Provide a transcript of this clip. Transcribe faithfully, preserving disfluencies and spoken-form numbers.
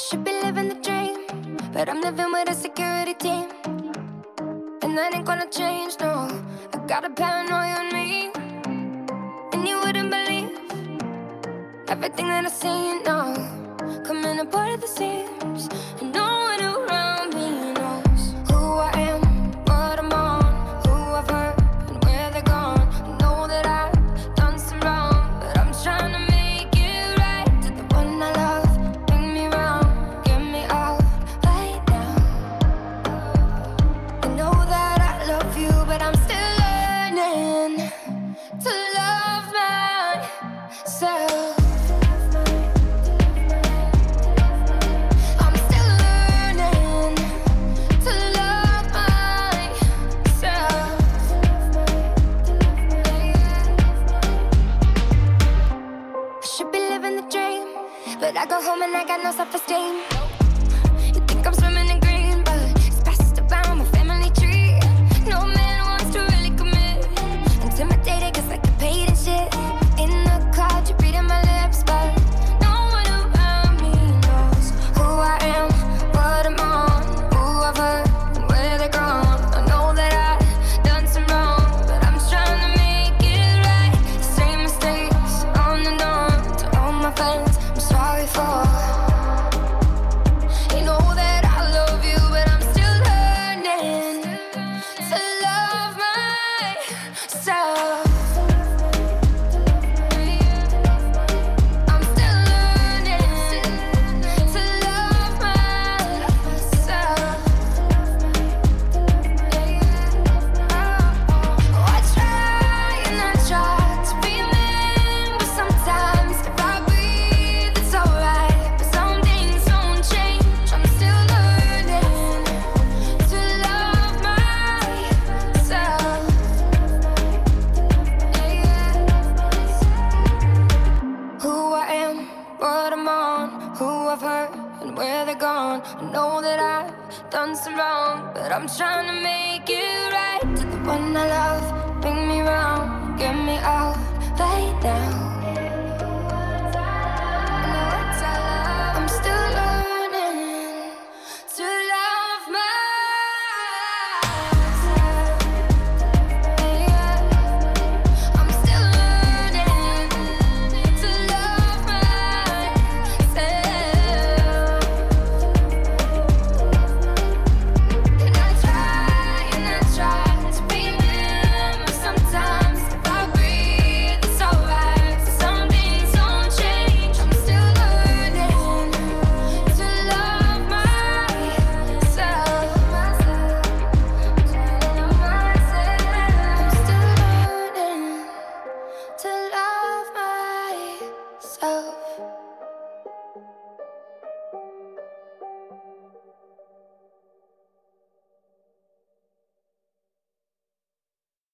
Should be living the dream, but I'm living with a security team. And that ain't gonna change, no. I got a paranoia on me. And you wouldn't believe everything that I see, you know. Coming apart at the seams, and no one around me knows who I am, what I'm on, who I've hurt, and where they're gone. I know that I've done some wrong, but I'm trying to make it right. To the one I love, bring me round, get me out right now. I know that I love you, but I'm still learning to love myself. But I go home and I got no self-esteem. You think I'm swimming in green, but it's passed around my family tree. No man wants to really commit. Intimidated cause I get paid and shit. In the crowd, you're reading my lips, but no one around me knows who I am, what I'm on, who I've hurt, and where they're gone. I know that I've done some wrong, but I'm trying to make it right. Same mistakes on and on. To all my friends, sorry for. You know that I love you, but I'm still learning to love myself. I'm still learning to love myself. Oh, I try and I try to be a man, but sometimes if I breathe it's alright, but some things don't change. I'm still learning to love myself. Who I am, what I'm on, who I've hurt, and where they're gone. I know that I've done some wrong, but I'm trying to make it right. To the one I love, bring me round, get me out right now.